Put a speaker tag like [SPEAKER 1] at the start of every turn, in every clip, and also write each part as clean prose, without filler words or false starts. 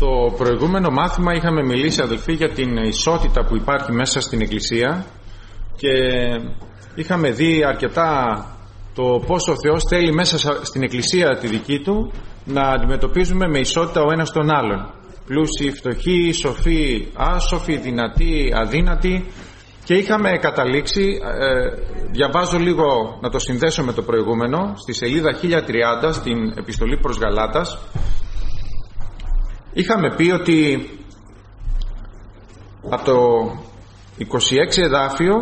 [SPEAKER 1] Στο προηγούμενο μάθημα είχαμε μιλήσει, αδελφοί, για την ισότητα που υπάρχει μέσα στην Εκκλησία και είχαμε δει αρκετά το πώς ο Θεός θέλει μέσα στην Εκκλησία τη δική Του να αντιμετωπίζουμε με ισότητα ο ένας τον άλλον. Πλούσιοι, φτωχοί, σοφοί, άσοφοι, δυνατοί, αδύνατοι. Και είχαμε καταλήξει, διαβάζω λίγο να το συνδέσω με το προηγούμενο, στη σελίδα 1030 στην επιστολή προς Γαλάτας. Είχαμε πει ότι από το 26 εδάφιο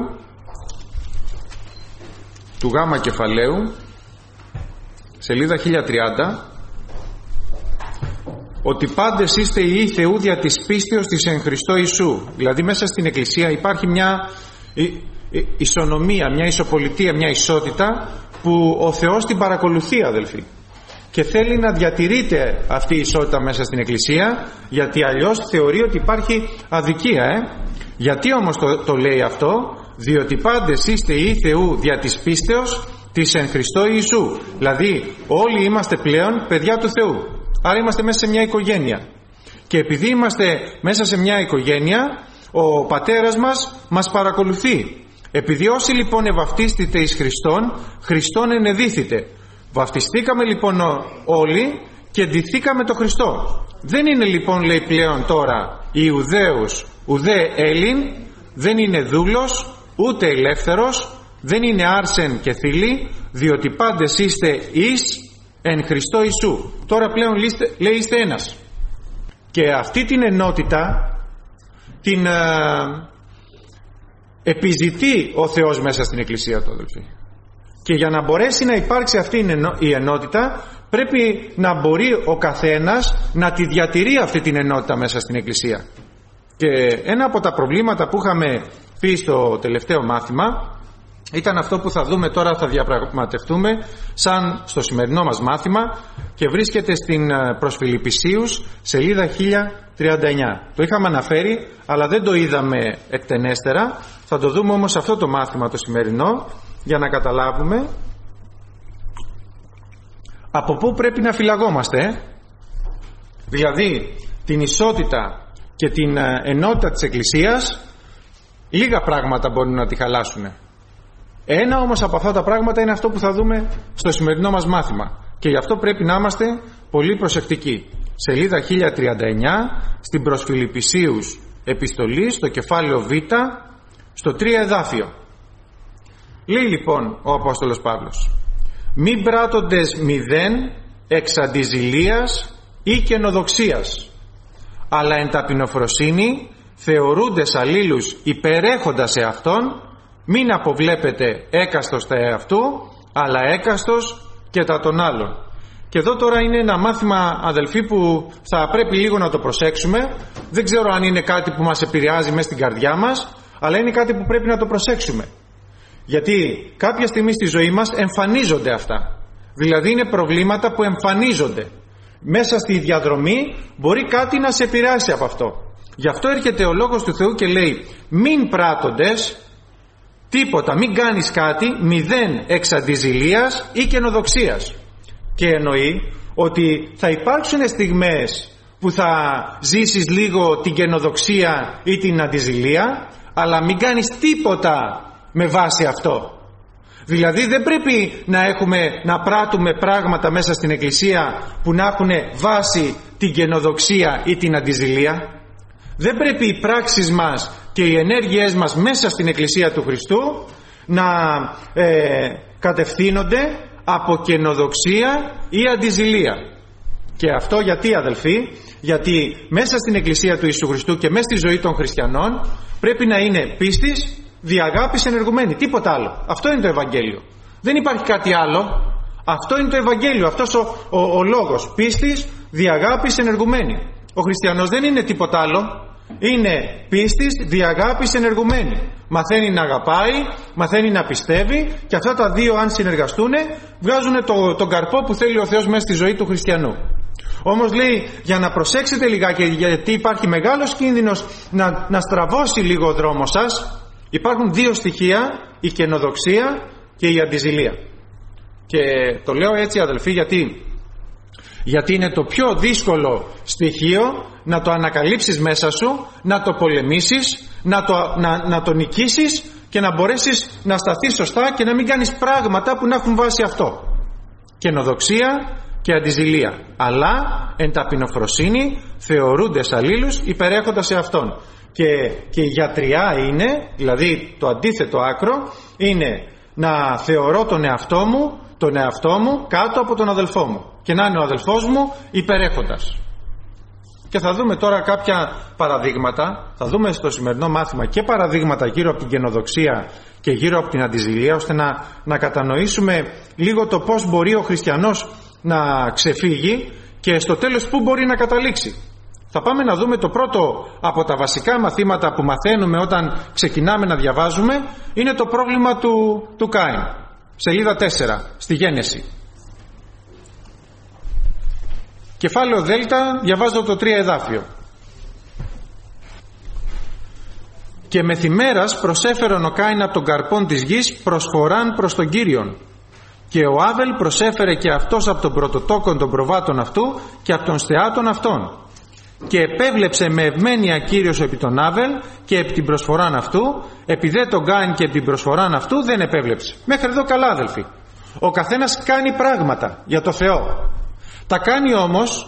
[SPEAKER 1] του Γ κεφαλαίου, σελίδα 1030, ότι πάντες είστε ιοί Θεού δια της πίστεως της εν Χριστώ Ιησού. Δηλαδή μέσα στην Εκκλησία υπάρχει μια ισονομία, μια ισοπολιτεία, μια ισότητα που ο Θεός την παρακολουθεί, αδελφοί, και θέλει να διατηρείται αυτή η ισότητα μέσα στην Εκκλησία, γιατί αλλιώς θεωρεί ότι υπάρχει αδικία. Γιατί όμως το λέει αυτό? Διότι πάντες είστε ιοί Θεού δια της πίστεως της εν Χριστώ Ιησού. Δηλαδή όλοι είμαστε πλέον παιδιά του Θεού. Άρα είμαστε μέσα σε μια οικογένεια. Και επειδή είμαστε μέσα σε μια οικογένεια, ο πατέρας μας παρακολουθεί. Επειδή όσοι λοιπόν ευαυτίστητε εις Χριστόν, Χριστόν ενεδίθητε. Βαφτιστήκαμε λοιπόν όλοι και ντυθήκαμε το Χριστό. Δεν είναι λοιπόν, λέει, πλέον τώρα Ιουδαίος ουδέ Έλλην, δεν είναι δούλος ούτε ελεύθερος, δεν είναι άρσεν και θήλη, διότι πάντες είστε εις εν Χριστώ Ιησού. Τώρα πλέον λέει είστε ένας. Και αυτή την ενότητα την επιζητεί ο Θεός μέσα στην Εκκλησία του, αδελφοί. Και για να μπορέσει να υπάρξει αυτή η ενότητα, πρέπει να μπορεί ο καθένας να τη διατηρεί αυτή την ενότητα μέσα στην Εκκλησία. Και ένα από τα προβλήματα που είχαμε πει στο τελευταίο μάθημα ήταν αυτό που θα δούμε τώρα, θα διαπραγματευτούμε σαν στο σημερινό μας μάθημα, και βρίσκεται στην προς Φιλιππισίους σελίδα 1039. Το είχαμε αναφέρει αλλά δεν το είδαμε εκτενέστερα. Θα το δούμε όμως αυτό το μάθημα το σημερινό, για να καταλάβουμε από πού πρέπει να φυλαγόμαστε. Δηλαδή την ισότητα και την ενότητα της Εκκλησίας, λίγα πράγματα μπορούν να τη χαλάσουν. Ένα όμως από αυτά τα πράγματα είναι αυτό που θα δούμε στο σημερινό μας μάθημα, και γι' αυτό πρέπει να είμαστε πολύ προσεκτικοί. Σελίδα 1039 στην προς Φιλιππισίους επιστολή, στο κεφάλαιο Β, στο 3 εδάφιο. Λέει λοιπόν ο Απόστολος Παύλος: «Μην πράττοντες μηδέν εξ αντιζηλίας ή καινοδοξίας, αλλά εν ταπεινοφροσύνη θεωρούντες αλλήλους υπερέχοντας εαυτόν, μην αποβλέπετε έκαστος τα εαυτού, αλλά έκαστος και τα των άλλων». Και εδώ τώρα είναι ένα μάθημα, αδελφοί, που θα πρέπει λίγο να το προσέξουμε. Δεν ξέρω αν είναι κάτι που μας επηρεάζει μέσα στην καρδιά μας, αλλά είναι κάτι που πρέπει να το προσέξουμε. Γιατί κάποια στιγμή στη ζωή μας εμφανίζονται αυτά. Δηλαδή είναι προβλήματα που εμφανίζονται. Μέσα στη διαδρομή μπορεί κάτι να σε επηρεάσει από αυτό. Γι' αυτό έρχεται ο Λόγος του Θεού και λέει: μην πράττοντες τίποτα, μην κάνεις κάτι μηδέν εξ αντιζηλίας ή καινοδοξίας. Και εννοεί ότι θα υπάρξουν στιγμές που θα ζήσεις λίγο την καινοδοξία ή την αντιζηλία, αλλά μην κάνεις τίποτα με βάση αυτό. Δηλαδή δεν πρέπει να πράττουμε πράγματα μέσα στην Εκκλησία που να έχουν βάση την καινοδοξία ή την αντιζηλία. Δεν πρέπει οι πράξεις μας και οι ενέργειές μας μέσα στην Εκκλησία του Χριστού να κατευθύνονται από καινοδοξία ή αντιζηλία. Και αυτό γιατί, αδελφοί? Γιατί μέσα στην Εκκλησία του Ιησού Χριστού και μέσα στη ζωή των χριστιανών πρέπει να είναι πίστης, διαγάπης, ενεργουμένη. Τίποτα άλλο. Αυτό είναι το Ευαγγέλιο. Δεν υπάρχει κάτι άλλο. Αυτό είναι το Ευαγγέλιο. Αυτός ο λόγος. Πίστης, διαγάπης, ενεργουμένη. Ο χριστιανός δεν είναι τίποτα άλλο. Είναι πίστης, διαγάπης, ενεργουμένη. Μαθαίνει να αγαπάει, μαθαίνει να πιστεύει, και αυτά τα δύο, αν συνεργαστούν, βγάζουν τον καρπό που θέλει ο Θεός μέσα στη ζωή του χριστιανού. Όμως λέει, για να προσέξετε λιγάκι, γιατί υπάρχει μεγάλος κίνδυνος να στραβώσει λίγο ο δρόμος σας, υπάρχουν δύο στοιχεία: η καινοδοξία και η αντιζηλία. Και το λέω έτσι, αδελφοί, γιατί Γιατί είναι το πιο δύσκολο στοιχείο να το ανακαλύψεις μέσα σου, να το πολεμήσεις, να το νικήσεις και να μπορέσεις να σταθείς σωστά και να μην κάνεις πράγματα που να έχουν βάσει αυτό. Καινοδοξία και αντιζηλία. Αλλά εν ταπεινοφροσύνη θεωρούντες αλλήλους υπερέχοντας σε αυτόν. Και η γιατριά είναι, δηλαδή το αντίθετο άκρο, είναι να θεωρώ τον εαυτό μου κάτω από τον αδελφό μου και να είναι ο αδελφός μου υπερέχοντας. Και θα δούμε τώρα κάποια παραδείγματα, θα δούμε στο σημερινό μάθημα και παραδείγματα γύρω από την καινοδοξία και γύρω από την αντιζηλία, ώστε να κατανοήσουμε λίγο το πώς μπορεί ο χριστιανός να ξεφύγει και στο τέλος πού μπορεί να καταλήξει. Θα πάμε να δούμε το πρώτο από τα μαθήματα που μαθαίνουμε όταν ξεκινάμε να διαβάζουμε, είναι το πρόβλημα του Κάιν. Σελίδα 4 στη Γένεση. Κεφάλαιο Δέλτα, διαβάζω το 3 εδάφιο. «Και μεθημέρας προσέφερον ο Κάιν από τον καρπόν της γης προσφοράν προς τον Κύριον. Και ο Άβελ προσέφερε και αυτός από τον πρωτοτόκον των προβάτων αυτού και από των στεάτων αυτών. Και επέβλεψε με ευμένεια Κύριος επί τον Άβελ και επί την προσφοράν αυτού, επί δε τον Κάιν και επί την προσφοράν αυτού δεν επέβλεψε». Μέχρι εδώ καλά, αδελφοί. Ο καθένας κάνει πράγματα για το Θεό. Τα κάνει όμως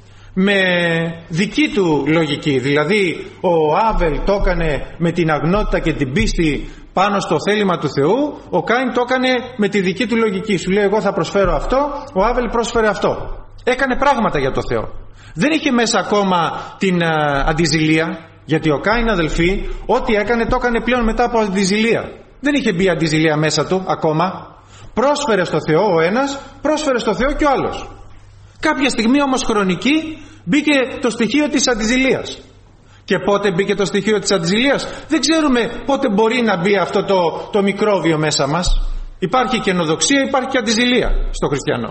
[SPEAKER 1] με δική του λογική. Δηλαδή ο Άβελ το έκανε με την αγνότητα και την πίστη πάνω στο θέλημα του Θεού, ο Κάιν το έκανε με τη δική του λογική. Σου λέει εγώ θα προσφέρω αυτό, ο Άβελ πρόσφερε αυτό. Έκανε πράγματα για το Θεό. Δεν είχε μέσα ακόμα την αντιζηλία, γιατί ο Κάιν, αδελφοί, ό,τι έκανε το έκανε πλέον μετά από αντιζηλία. Δεν είχε μπει αντιζηλία μέσα του ακόμα. Πρόσφερε στο Θεό ο ένας, πρόσφερε στο Θεό και ο άλλος. Κάποια στιγμή όμως χρονική μπήκε το στοιχείο της αντιζηλίας. Και πότε μπήκε το στοιχείο της αντιζηλίας? Δεν ξέρουμε πότε μπορεί να μπει αυτό το μικρόβιο μέσα μας. Υπάρχει καινοδοξία, υπάρχει και αντιζηλία στο χριστιανό.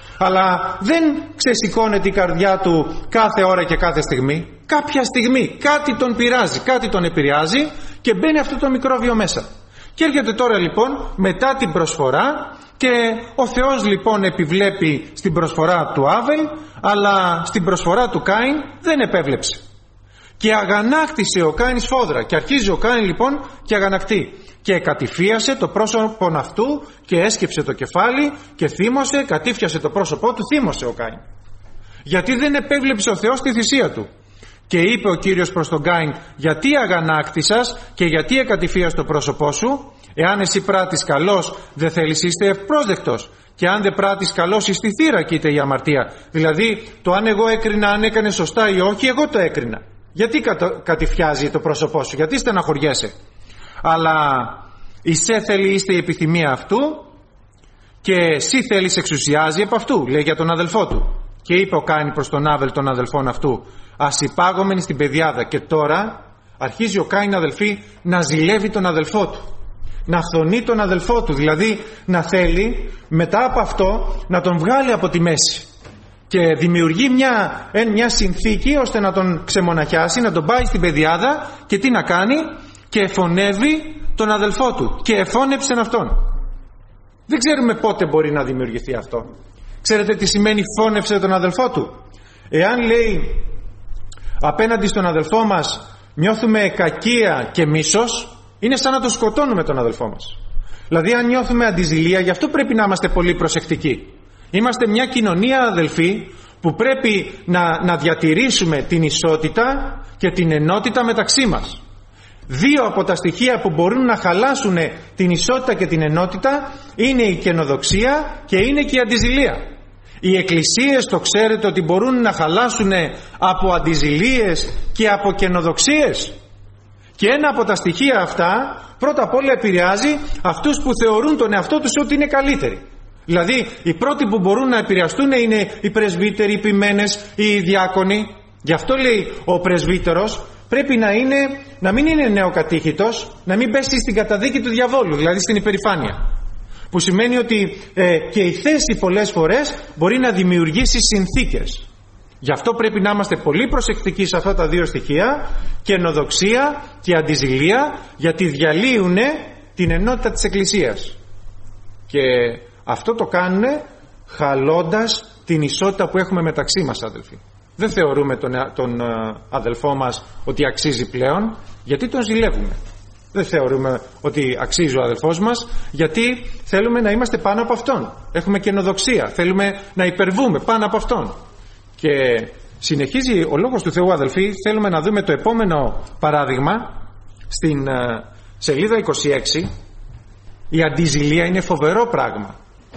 [SPEAKER 1] Αλλά δεν ξεσηκώνεται η καρδιά του κάθε ώρα και κάθε στιγμή. Κάποια στιγμή κάτι τον πειράζει, κάτι τον επηρεάζει και μπαίνει αυτό το μικρόβιο μέσα. Και έρχεται τώρα λοιπόν μετά την προσφορά και ο Θεός λοιπόν επιβλέπει στην προσφορά του Άβελ, αλλά στην προσφορά του Κάιν δεν επέβλεψε. Και αγανάκτησε ο Κάιν σφόδρα. Και αρχίζει ο Κάιν λοιπόν και αγανακτεί. Και κατηφίασε το πρόσωπο αυτού και έσκυψε το κεφάλι και θύμωσε, κατήφιασε το πρόσωπό του, θύμωσε ο Κάιν. Γιατί δεν επέβλεψε ο Θεός τη θυσία του. Και είπε ο Κύριος προς τον Κάιν, γιατί αγανάκτησας και γιατί εκατηφίας το πρόσωπό σου? Εάν εσύ πράττεις καλώς, δεν θέλεις είστε ευπρόσδεκτος. Και αν δεν πράττεις καλώς, εις τη θύρα κοίται η αμαρτία. Δηλαδή, το αν εγώ έκρινα αν έκανε σωστά ή όχι, εγώ το έκρινα. Γιατί κατηφιάζει το πρόσωπό σου, γιατί στεναχωριέσαι? Αλλά εισέ θέλει είστε η επιθυμία αυτού και εσύ θέλεις εξουσιάζει επ' αυτού, λέει για τον αδελφό του. Και είπε ο Κάιν προς τον Άβελ των αδελφών αυτού, ας υπάγομεν στην πεδιάδα. Και τώρα αρχίζει ο Κάιν, αδελφοί, να ζηλεύει τον αδελφό του, να φθονεί τον αδελφό του, δηλαδή να θέλει μετά από αυτό να τον βγάλει από τη μέση. Και δημιουργεί μια συνθήκη ώστε να τον ξεμοναχιάσει, να τον πάει στην πεδιάδα και τι να κάνει? Και εφωνεύει τον αδελφό του και εφώνεψε αυτόν. Δεν ξέρουμε πότε μπορεί να δημιουργηθεί αυτό. Ξέρετε τι σημαίνει φώνεψε τον αδελφό του? Εάν λέει απέναντι στον αδελφό μας νιώθουμε κακία και μίσος, είναι σαν να το σκοτώνουμε τον αδελφό μας. Δηλαδή αν νιώθουμε αντιζηλία, γι' αυτό πρέπει να είμαστε πολύ προσεκτικοί. Είμαστε μια κοινωνία, αδελφοί, που πρέπει να διατηρήσουμε την ισότητα και την ενότητα μεταξύ μας. Δύο από τα στοιχεία που μπορούν να χαλάσουν την ισότητα και την ενότητα είναι η καινοδοξία και είναι και η αντιζηλία. Οι εκκλησίες το ξέρετε ότι μπορούν να χαλάσουν από αντιζηλίες και από καινοδοξίες. Και ένα από τα στοιχεία αυτά πρώτα απ' όλα επηρεάζει αυτούς που θεωρούν τον εαυτό τους ότι είναι καλύτεροι. Δηλαδή οι πρώτοι που μπορούν να επηρεαστούν είναι οι πρεσβύτεροι, οι ποιμένες, οι διάκονοι. Γι' αυτό λέει ο πρεσβύτερος πρέπει να μην είναι νεοκατήχητος, να μην πέσει στην καταδίκη του διαβόλου, δηλαδή στην υπερηφάνεια. Που σημαίνει ότι και η θέση πολλές φορές μπορεί να δημιουργήσει συνθήκες. Γι' αυτό πρέπει να είμαστε πολύ προσεκτικοί σε αυτά τα δύο στοιχεία, καινοδοξία και αντιζηλία, γιατί διαλύουν την ενότητα της Εκκλησίας. Και αυτό το κάνουν χαλώντας την ισότητα που έχουμε μεταξύ μας, αδελφοί. Δεν θεωρούμε τον αδελφό μας ότι αξίζει πλέον, γιατί τον ζηλεύουμε. Δεν θεωρούμε ότι αξίζει ο αδελφός μας, γιατί θέλουμε να είμαστε πάνω από αυτόν. Έχουμε καινοδοξία, θέλουμε να υπερβούμε πάνω από αυτόν. Και συνεχίζει ο Λόγος του Θεού, αδελφοί. Θέλουμε να δούμε το επόμενο παράδειγμα στην σελίδα 26. Η αντιζηλία είναι φοβερό πράγμα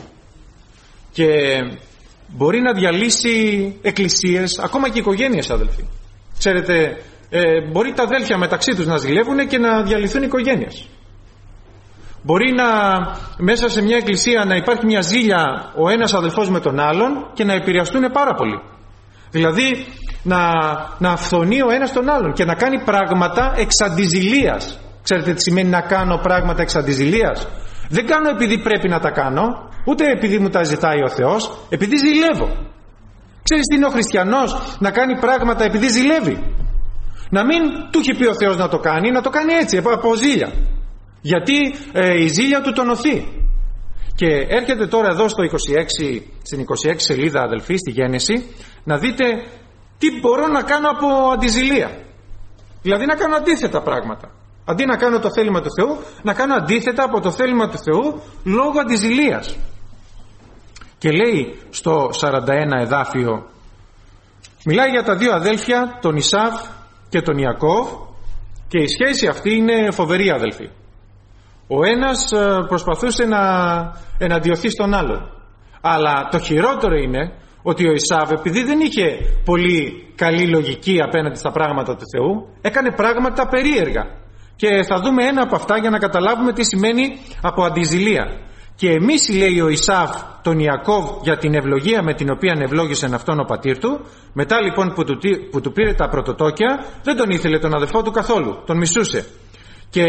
[SPEAKER 1] και μπορεί να διαλύσει εκκλησίες, ακόμα και οικογένειες, αδελφοί. Ξέρετε, μπορεί τα αδέλφια μεταξύ τους να ζηλεύουν και να διαλυθούν οικογένειες. Μπορεί μέσα σε μια εκκλησία να υπάρχει μια ζήλια ο ένας αδελφός με τον άλλον και να επηρεαστούν πάρα πολύ. Δηλαδή να αυθονεί ο ένας τον άλλον και να κάνει πράγματα εξ αντιζηλίας. Ξέρετε τι σημαίνει να κάνω πράγματα εξ αντιζηλίας? Δεν κάνω επειδή πρέπει να τα κάνω, ούτε επειδή μου τα ζητάει ο Θεός, επειδή ζηλεύω. Ξέρεις τι είναι ο χριστιανός? Να κάνει πράγματα επειδή ζηλεύει. Να μην του έχει πει ο Θεός να το κάνει έτσι από ζήλια, γιατί η ζήλια του τον οθεί. Και έρχεται τώρα εδώ στην 26 σελίδα, αδελφοί, στη Γένεση, να δείτε τι μπορώ να κάνω από αντιζηλία. Δηλαδή να κάνω αντίθετα πράγματα. Αντί να κάνω το θέλημα του Θεού, να κάνω αντίθετα από το θέλημα του Θεού λόγω αντιζηλίας. Και λέει στο 41 εδάφιο, μιλάει για τα δύο αδέλφια, τον Ισάβ και τον Ιακώβ, και η σχέση αυτή είναι φοβερή, αδελφοί. Ο ένας προσπαθούσε να εναντιωθεί στον άλλον, αλλά το χειρότερο είναι ότι ο Ισάβ, επειδή δεν είχε πολύ καλή λογική απέναντι στα πράγματα του Θεού, έκανε πράγματα περίεργα. Και θα δούμε ένα από αυτά για να καταλάβουμε τι σημαίνει από αντιζηλία. Και εμείς, λέει ο Ισάβ, τον Ιακώβ για την ευλογία με την οποία ευλόγησε αυτόν ο πατήρ του. Μετά λοιπόν που του πήρε τα πρωτοτόκια, δεν τον ήθελε τον αδελφό του καθόλου, τον μισούσε και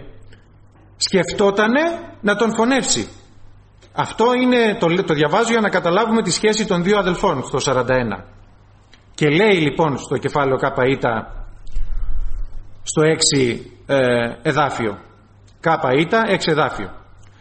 [SPEAKER 1] σκεφτότανε να τον φωνεύσει. Αυτό είναι, το διαβάζω για να καταλάβουμε τη σχέση των δύο αδελφών στο 41. Και λέει λοιπόν στο κεφάλαιο ΚΑΙΤΑ, στο 6 εδάφιο, ΚΑΙΤΑ 6 εδάφιο,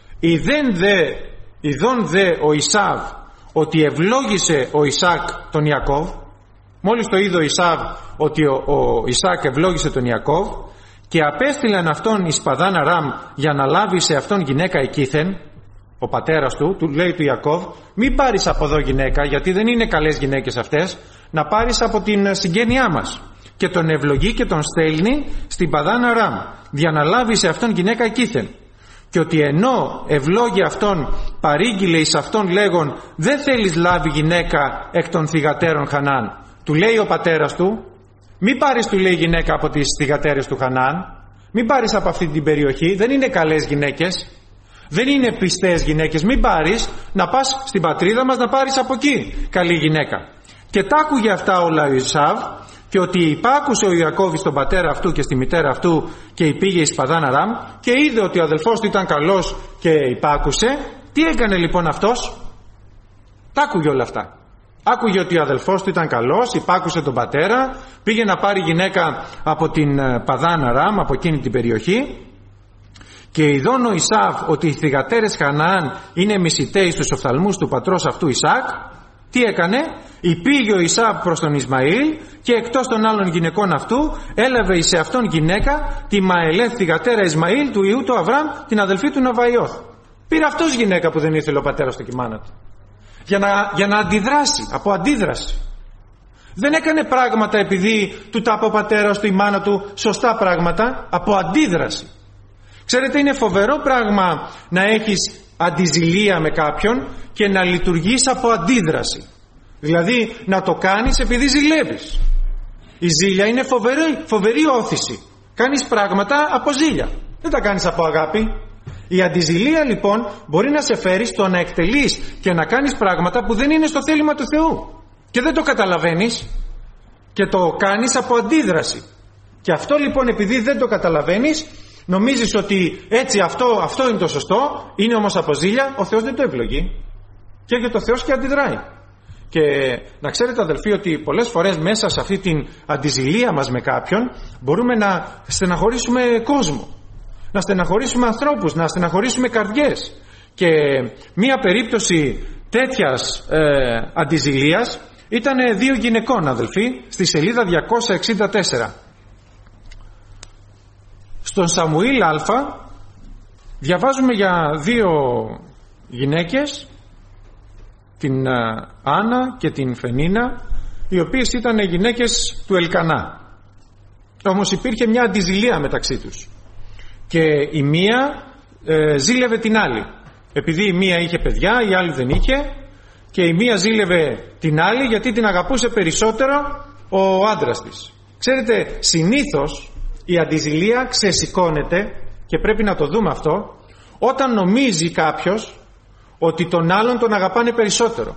[SPEAKER 1] ειδών δε ο Ισάβ ότι ευλόγησε ο Ισάκ τον Ιακώβ. Μόλις το είδε ο Ισάβ ότι ο Ισάκ ευλόγησε τον Ιακώβ, και απέστειλαν αυτόν εις Παδάν Αράμ για να λάβει σε αυτόν γυναίκα εκείθεν. Ο πατέρας του λέει του Ιακώβ, μην πάρεις από εδώ γυναίκα, γιατί δεν είναι καλές γυναίκες αυτές, να πάρεις από την συγγένειά μας. Και τον ευλογεί και τον στέλνει στην Παδάν Αράμ για να λάβει σε αυτόν γυναίκα εκείθεν. Και ότι ενώ ευλόγει αυτόν, παρήγγειλε εις αυτόν λέγον, δεν θέλεις λάβει γυναίκα εκ των θυγατέρων Χανάν. Του λέει ο πατέρας του, μην πάρεις, του λέει, γυναίκα από τις θυγατέρες του Χανάν, μην πάρεις από αυτή την περιοχή, δεν είναι καλές γυναίκες, δεν είναι πιστές γυναίκες, μην πάρεις, να πας στην πατρίδα μας να πάρεις από εκεί καλή γυναίκα. Και τ' άκουγε αυτά όλα ο Ισάβ, και ότι υπάκουσε ο Ιακώβ στον πατέρα αυτού και στη μητέρα αυτού και πήγε εις Παδάν Αράμ, και είδε ότι ο αδελφός του ήταν καλός και υπάκουσε. Τι έκανε λοιπόν αυτός? Τ' άκουγε όλα αυτά. Άκουγε ότι ο αδελφός του ήταν καλός, υπάκουσε τον πατέρα, πήγε να πάρει γυναίκα από την Παδάν Αράμ, από εκείνη την περιοχή. Και ειδών ο Ισάβ ότι οι θυγατέρες Χαναάν είναι μισητέοι στους οφθαλμούς του πατρός αυτού Ισάκ, τι έκανε? Υπήγε ο Ισάβ προς τον Ισμαήλ, και εκτός των άλλων γυναικών αυτού έλαβε σε αυτόν γυναίκα τη Μαελέθ θυγατέρα Ισμαήλ του ιού του Αβραάμ, την αδελφή του Ναβαϊώθ. Πήρε αυτός γυναίκα που δεν ήθελε ο πατέρας του και η μάνα του, για να αντιδράσει, από αντίδραση. Δεν έκανε πράγματα επειδή του τα είπε ο πατέρας του, η μάνα του, σωστά πράγματα, από αντίδραση. Ξέρετε, είναι φοβερό πράγμα να έχεις αντιζηλία με κάποιον και να λειτουργείς από αντίδραση. Δηλαδή να το κάνεις επειδή ζηλεύεις. Η ζήλια είναι φοβερή όθηση. Κάνεις πράγματα από ζήλια, δεν τα κάνεις από αγάπη. Η αντιζηλία λοιπόν μπορεί να σε φέρει στο να εκτελείς και να κάνεις πράγματα που δεν είναι στο θέλημα του Θεού και δεν το καταλαβαίνεις και το κάνεις από αντίδραση. Και αυτό λοιπόν, επειδή δεν το καταλαβαίνεις, νομίζεις ότι έτσι αυτό είναι το σωστό, είναι όμως από ζήλια. Ο Θεός δεν το ευλογεί και έρχεται ο Θεός και αντιδράει. Και να ξέρετε, αδελφοί, ότι πολλές φορές μέσα σε αυτή την αντιζηλία μας με κάποιον μπορούμε να στεναχωρήσουμε κόσμο, να στεναχωρήσουμε ανθρώπους, να στεναχωρήσουμε καρδιές. Και μία περίπτωση τέτοιας αντιζηλίας ήταν 2 γυναικών, αδελφοί, στη σελίδα 264. Στον Σαμουήλ Α διαβάζουμε για 2 γυναίκες, την Άννα και την Φενίνα, οι οποίες ήταν γυναίκες του Ελκανά. Όμως υπήρχε μια αντιζηλία μεταξύ τους και η μία ζήλευε την άλλη, επειδή η μία είχε παιδιά, η άλλη δεν είχε, και η μία ζήλευε την άλλη γιατί την αγαπούσε περισσότερο ο άντρας της. Ξέρετε, συνήθως η αντιζηλία ξεσηκώνεται, και πρέπει να το δούμε αυτό, όταν νομίζει κάποιος ότι τον άλλον τον αγαπάνε περισσότερο.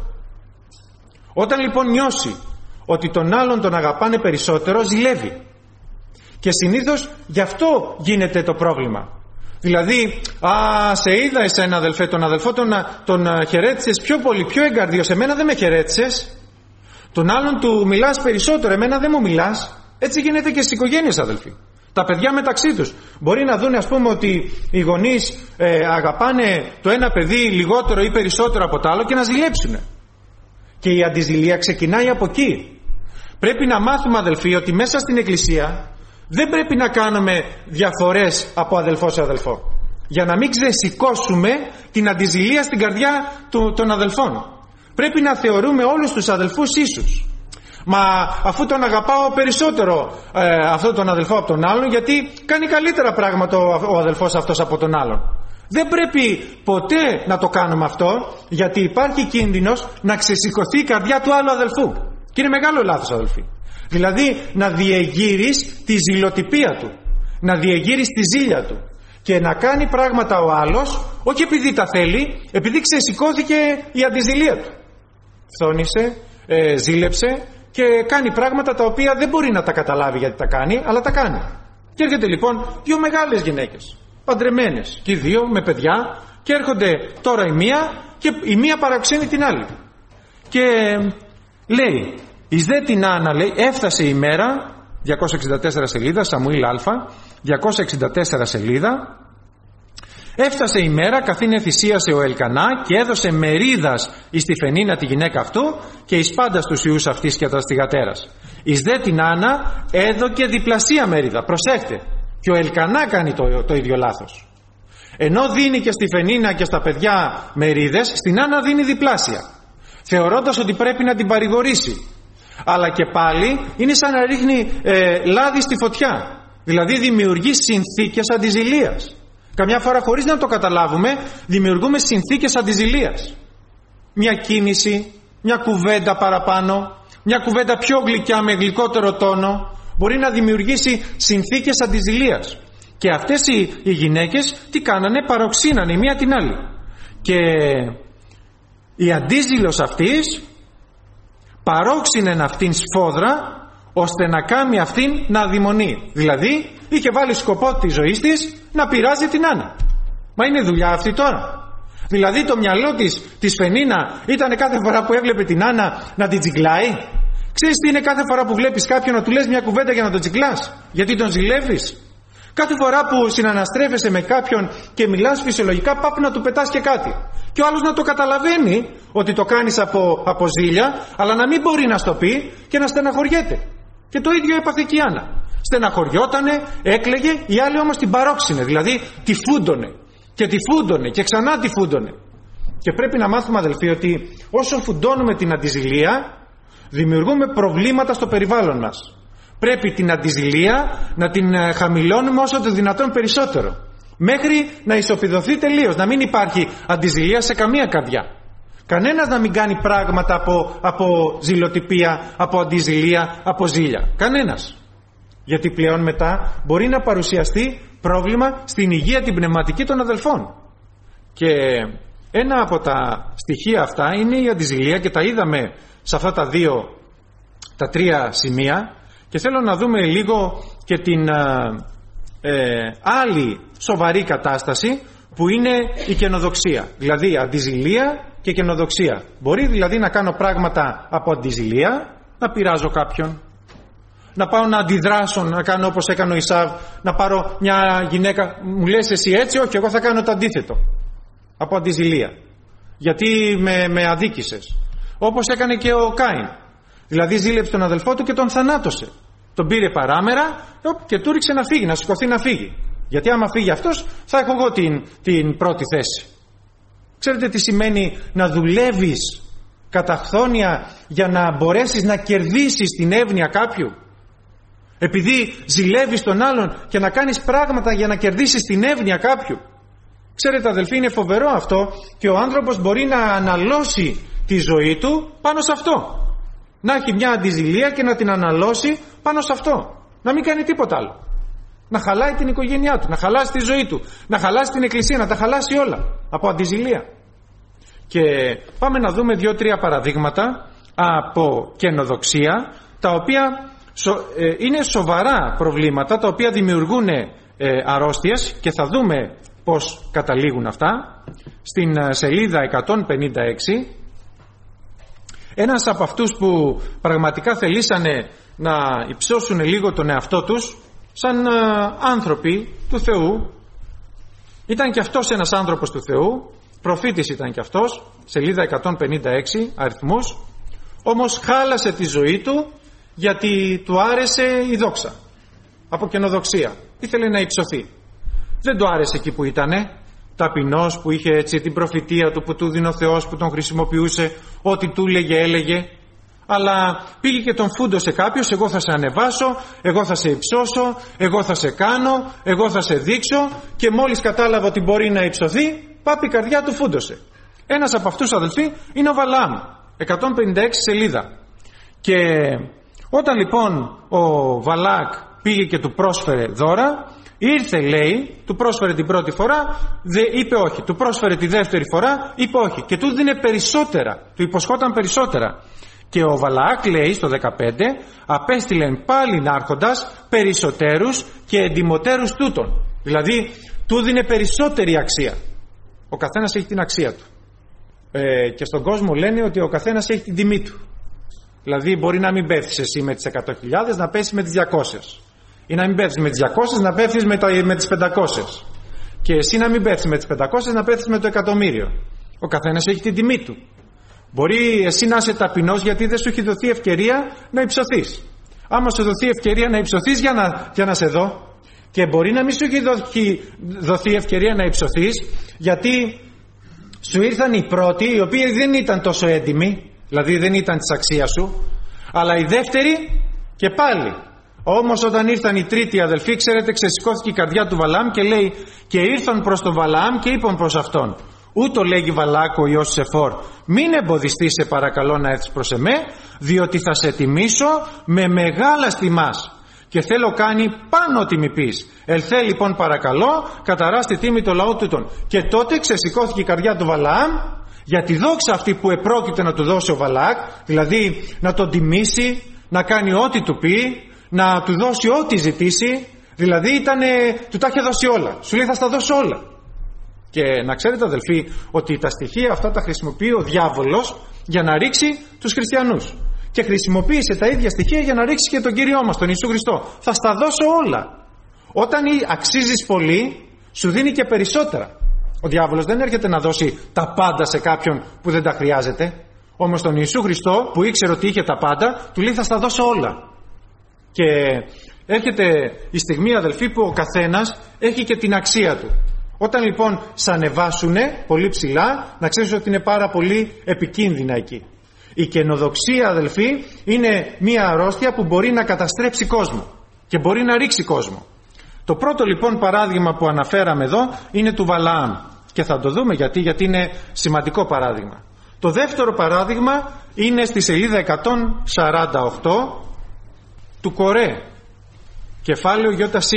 [SPEAKER 1] Όταν λοιπόν νιώσει ότι τον άλλον τον αγαπάνε περισσότερο, ζηλεύει. Και συνήθως γι' αυτό γίνεται το πρόβλημα. Δηλαδή, σε είδα εσένα αδελφέ, τον αδελφό τον χαιρέτησες πιο πολύ, πιο εγκαρδίως, εμένα δεν με χαιρέτησες. Τον άλλον του μιλάς περισσότερο, εμένα δεν μου μιλάς. Έτσι γίνεται και στις οικογένειες, αδελφοί. Τα παιδιά μεταξύ τους μπορεί να δουν, ας πούμε, ότι οι γονείς αγαπάνε το ένα παιδί λιγότερο ή περισσότερο από το άλλο και να ζηλέψουν. Και η αντιζηλία ξεκινάει από εκεί. Πρέπει να μάθουμε, αδελφοί, ότι μέσα στην Εκκλησία δεν πρέπει να κάνουμε διαφορές από αδελφό σε αδελφό, για να μην ξεσηκώσουμε την αντιζηλία στην καρδιά των αδελφών. Πρέπει να θεωρούμε όλους τους αδελφούς ίσους. Μα αφού τον αγαπάω περισσότερο αυτόν τον αδελφό από τον άλλον, γιατί κάνει καλύτερα πράγματα ο αδελφός αυτός από τον άλλον. Δεν πρέπει ποτέ να το κάνουμε αυτό, γιατί υπάρχει κίνδυνος να ξεσηκωθεί η καρδιά του άλλου αδελφού. Και είναι μεγάλο λάθος, αδελφοί. Δηλαδή να διεγείρεις τη ζηλοτυπία του, να διεγείρεις τη ζήλια του και να κάνει πράγματα ο άλλος, όχι επειδή τα θέλει, επειδή ξεσηκώθηκε η αντιζηλία του. Φθόνησε, ζήλεψε και κάνει πράγματα τα οποία δεν μπορεί να τα καταλάβει γιατί τα κάνει, αλλά τα κάνει. Και έρχεται λοιπόν 2 μεγάλες γυναίκες, παντρεμένες, και οι 2 με παιδιά, και έρχονται τώρα η μία και η μία παραξενεί την άλλη. Και λέει, εις δε την Άννα, λέει, έφτασε η μέρα, 264 σελίδα, Σαμουήλ Α, 264 σελίδα, έφτασε η μέρα καθήν εθυσίασε ο Ελκανά και έδωσε μερίδας εις τη Φενίνα τη γυναίκα αυτού και εις πάντας τους ιούς αυτής και τα στιγατέρας. Εις δε την Άννα έδωκε διπλασία μερίδα. Προσέχτε, και ο Ελκανά κάνει το ίδιο λάθος. Ενώ δίνει και στη Φενίνα και στα παιδιά μερίδες, στην Άννα δίνει διπλάσια, θεωρώντας ότι πρέπει να την παρηγορήσει. Αλλά και πάλι είναι σαν να ρίχνει λάδι στη φωτιά. Δηλαδή δημιουργεί συνθήκες αντιζηλίας. Καμιά φορά, χωρίς να το καταλάβουμε, δημιουργούμε συνθήκες αντιζηλίας. Μια κίνηση, μια κουβέντα παραπάνω, μια κουβέντα πιο γλυκιά με γλυκότερο τόνο μπορεί να δημιουργήσει συνθήκες αντιζηλίας. Και αυτές οι γυναίκες τι κάνανε? Παροξύνανε η μία την άλλη. Και η αντίζηλος αυτής παρόξυνεν αυτήν σφόδρα, ώστε να κάνει αυτήν να αδειμονεί. Δηλαδή είχε βάλει σκοπό της ζωής της να πειράζει την Άννα. Μα είναι δουλειά αυτή τώρα? Δηλαδή το μυαλό της Φενίνα ήταν κάθε φορά που έβλεπε την Άννα να την τσιγκλάει? Ξέρεις τι είναι κάθε φορά που βλέπεις κάποιον να του λες μια κουβέντα για να τον τσιγκλάς? Γιατί τον ζηλεύεις? Κάθε φορά που συναναστρέφεσαι με κάποιον και μιλάς φυσιολογικά, πάπου να του πετάς και κάτι. Και ο άλλος να το καταλαβαίνει ότι το κάνεις από ζήλια, αλλά να μην μπορεί να στο πει και να στεναχωριέται. Και το ίδιο έπαθε και η Άννα. Στεναχωριότανε, έκλαιγε, η άλλη όμως την παρόξυνε, δηλαδή τη φούντωνε και τη φούντωνε και ξανά τη φούντωνε. Και πρέπει να μάθουμε, αδελφοί, ότι όσο φουντώνουμε την αντιζηλία, δημιουργούμε προβλήματα στο περιβάλλον μας. Πρέπει την αντιζηλία να την χαμηλώνουμε όσο το δυνατόν περισσότερο, μέχρι να ισοπεδωθεί τελείως, να μην υπάρχει αντιζηλία σε καμία καρδιά. Κανένας να μην κάνει πράγματα από ζηλοτυπία, από αντιζηλία, από ζήλια. Κανένας. Γιατί πλέον μετά μπορεί να παρουσιαστεί πρόβλημα στην υγεία την πνευματική των αδελφών. Και ένα από τα στοιχεία αυτά είναι η αντιζηλία, και τα είδαμε σε αυτά τα τρία σημεία. Και θέλω να δούμε λίγο και την άλλη σοβαρή κατάσταση, που είναι η καινοδοξία. Δηλαδή αντιζηλία και καινοδοξία. Μπορεί δηλαδή να κάνω πράγματα από αντιζηλία, να πειράζω κάποιον, να πάω να αντιδράσω, να κάνω όπως έκανε ο Ισάβ, να πάρω μια γυναίκα, μου λες εσύ έτσι, όχι, εγώ θα κάνω το αντίθετο, από αντιζηλία. γιατί με αδίκησες. Όπως έκανε και ο Κάιν. Δηλαδή ζήλεψε τον αδελφό του και τον θανάτωσε. Τον πήρε παράμερα και του ρίξε να φύγει, να σηκωθεί να φύγει. Γιατί άμα φύγει αυτός θα έχω εγώ την πρώτη θέση. Ξέρετε τι σημαίνει να δουλεύεις καταχθόνια για να μπορέσεις να κερδίσεις την εύνοια κάποιου? Επειδή ζηλεύεις τον άλλον και να κάνεις πράγματα για να κερδίσεις την εύνοια κάποιου. Ξέρετε αδελφοί, είναι φοβερό αυτό, και ο άνθρωπος μπορεί να αναλώσει τη ζωή του πάνω σε αυτό. Να έχει μια αντιζηλία και να την αναλώσει πάνω σε αυτό. Να μην κάνει τίποτα άλλο. Να χαλάει την οικογένειά του, να χαλάσει τη ζωή του, να χαλάσει την εκκλησία, να τα χαλάσει όλα από αντιζηλία. Και πάμε να δούμε 2-3 παραδείγματα από καινοδοξία, τα οποία είναι σοβαρά προβλήματα, τα οποία δημιουργούν αρρώστιες, και θα δούμε πώς καταλήγουν αυτά. Στην σελίδα 156, ένας από αυτούς που πραγματικά θελήσανε να υψώσουν λίγο τον εαυτό τους σαν άνθρωποι του Θεού, ήταν και αυτός ένας άνθρωπος του Θεού, προφήτης ήταν και αυτός, σελίδα 156 αριθμούς, όμως χάλασε τη ζωή του γιατί του άρεσε η δόξα, από καινοδοξία. Ήθελε να υψωθεί. Δεν του άρεσε εκεί που ήτανε, ταπεινός, που είχε έτσι την προφητεία του που του δίνει ο Θεός, που τον χρησιμοποιούσε, ό,τι του έλεγε, αλλά πήγε και τον φούντωσε κάποιος: εγώ θα σε ανεβάσω, εγώ θα σε υψώσω, εγώ θα σε κάνω, εγώ θα σε δείξω. Και μόλις κατάλαβε ότι μπορεί να υψωθεί, πάπη η καρδιά του φούντωσε. Ένας από αυτούς αδελφοί είναι ο Βαλάμ, 156 σελίδα. Και όταν λοιπόν ο Βαλάκ πήγε και του πρόσφερε δώρα, ήρθε, λέει, του πρόσφερε την πρώτη φορά, είπε όχι. Του πρόσφερε τη δεύτερη φορά, είπε όχι. Και του δίνε περισσότερα, του υποσχόταν περισσότερα. Και ο Βαλαάκ, λέει στο 15, απέστειλεν πάλιν άρχοντας περισσότερους και εντιμότερους τούτων. Δηλαδή του δίνε περισσότερη αξία. Ο καθένας έχει την αξία του. Και στον κόσμο λένε ότι ο καθένας έχει την τιμή του. Δηλαδή μπορεί να μην πέφτεις εσύ με τις 100.000, να πέσεις με τις 200. Ή να μην πέφτεις με τις 200, να πέφτεις με τις 500. Και εσύ να μην πέφτεις με τις 500, να πέφτεις με το 1.000.000. Ο καθένας έχει την τιμή του. Μπορεί εσύ να είσαι ταπεινός γιατί δεν σου έχει δοθεί ευκαιρία να υψωθείς. Άμα σου δοθεί ευκαιρία να υψωθείς, για να σε δω. Και μπορεί να μην σου έχει δοθεί ευκαιρία να υψωθείς γιατί σου ήρθαν οι πρώτοι, οι οποίοι δεν ήταν τόσο έντιμοι, δηλαδή δεν ήταν της αξίας σου, αλλά οι δεύτεροι και πάλι. Όμως όταν ήρθαν οι τρίτοι αδελφοί, ξέρετε, ξεσηκώθηκε η καρδιά του Βαλάμ και λέει: και ήρθαν προς τον Βαλάμ και είπαν προς αυτόν: ούτω λέγει Βαλάκ ο ιός Σεφόρ, μην εμποδιστείς σε παρακαλώ να έρθεις προς εμέ, διότι θα σε τιμήσω με μεγάλα τιμάς και θέλω κάνει πάνω ότι μη πεις. Ελθέ λοιπόν παρακαλώ, καταράς τη τίμη το λαό τούτον. Και τότε ξεσηκώθηκε η καρδιά του Βαλάμ για τη δόξα αυτή που επρόκειται να του δώσει ο Βαλάκ, δηλαδή να τον τιμήσει, να κάνει ό,τι του πει, να του δώσει ό,τι ζητήσει. Δηλαδή του τα είχε δώσει όλα. Σου λέει: θα στα δώσω όλα. Και να ξέρετε αδελφοί ότι τα στοιχεία αυτά τα χρησιμοποιεί ο διάβολος για να ρίξει τους χριστιανούς. Και χρησιμοποίησε τα ίδια στοιχεία για να ρίξει και τον Κύριό μας, τον Ιησού Χριστό. Θα στα δώσω όλα. Όταν αξίζεις πολύ, σου δίνει και περισσότερα. Ο διάβολος δεν έρχεται να δώσει τα πάντα σε κάποιον που δεν τα χρειάζεται. Όμως τον Ιησού Χριστό, που ήξερε ότι είχε τα πάντα, του λέει: θα στα δώσω όλα. Και έρχεται η στιγμή αδελφοί που ο καθένας έχει και την αξία του. Όταν λοιπόν σε ανεβάσουνε πολύ ψηλά, να ξέρεις ότι είναι πάρα πολύ επικίνδυνα εκεί. Η καινοδοξία αδελφοί είναι μια αρρώστια που μπορεί να καταστρέψει κόσμο και μπορεί να ρίξει κόσμο. Το πρώτο λοιπόν παράδειγμα που αναφέραμε εδώ είναι του Βαλαάμ και θα το δούμε γιατί είναι σημαντικό παράδειγμα. Το δεύτερο παράδειγμα είναι στη σελίδα 148 του Κορέ, κεφάλαιο ΙΣ.